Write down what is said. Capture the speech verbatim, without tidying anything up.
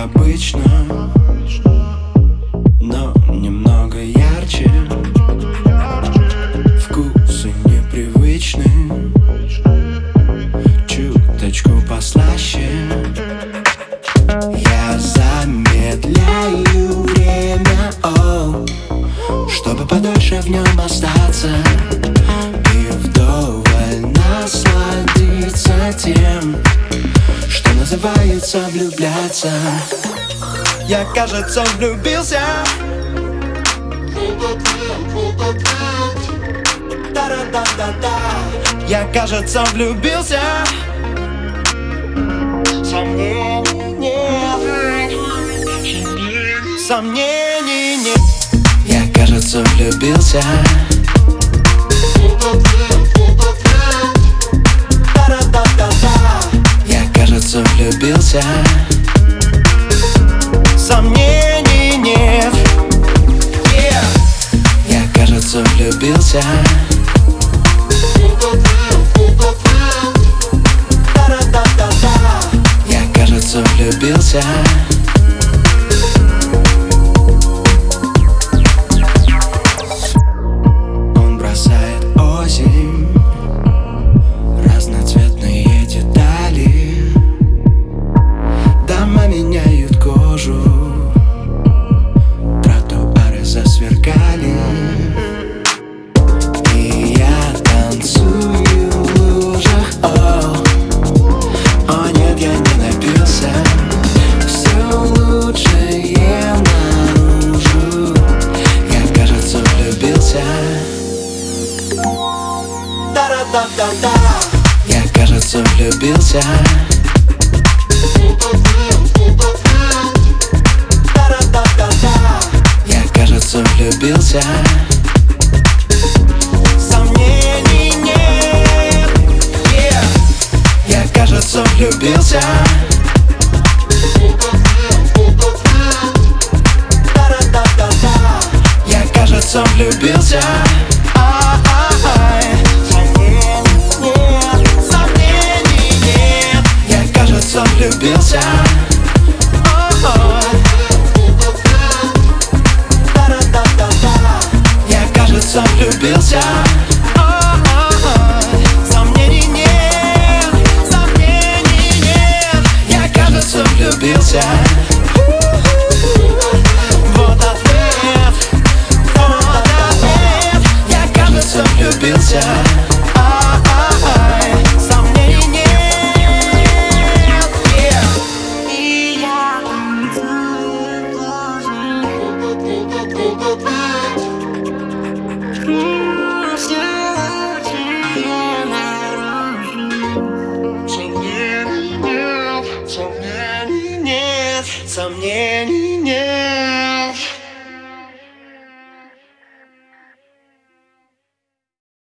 обычно, но немного ярче. Вкусы непривычны, чуточку послаще. Я замедляю время, о, чтобы подольше в нем остаться и вдоволь насладиться тем, что называется влюбляться. Я, кажется, влюбился. Да-да-да-да-да. Я, кажется, влюбился. Сомнений нет. Сомнений нет. Я, кажется, влюбился. Да-да-да-да-да. Я, кажется, влюбился. Сомнений нет. Yeah. Я, кажется, влюбился. Да-да-да-да-да. Я, кажется, влюбился. Он бросает осень, разноцветные детали. Дома меняют кожу, тротуары засверкали. И я танцую в лужах, о, о нет, я не напился. Все лучшее наружу. Я, кажется, влюбился. Да-да-да-да-да. Я, кажется, влюбился. Да-да-да-да-да. Я, кажется, влюбился. Сомнений нет. Yeah. Я, кажется, влюбился. Да-да-да-да-да. Я, кажется, влюбился. А-а-ай. Сомнений нет. Я, кажется, влюбился. Я, кажется, влюбился. Сомнений нет. Сомнений нет. Я, кажется, влюбился. Вот ответ. Вот ответ. Я, кажется, влюбился. Сомнений нет. И я Сомнений нет, сомнений.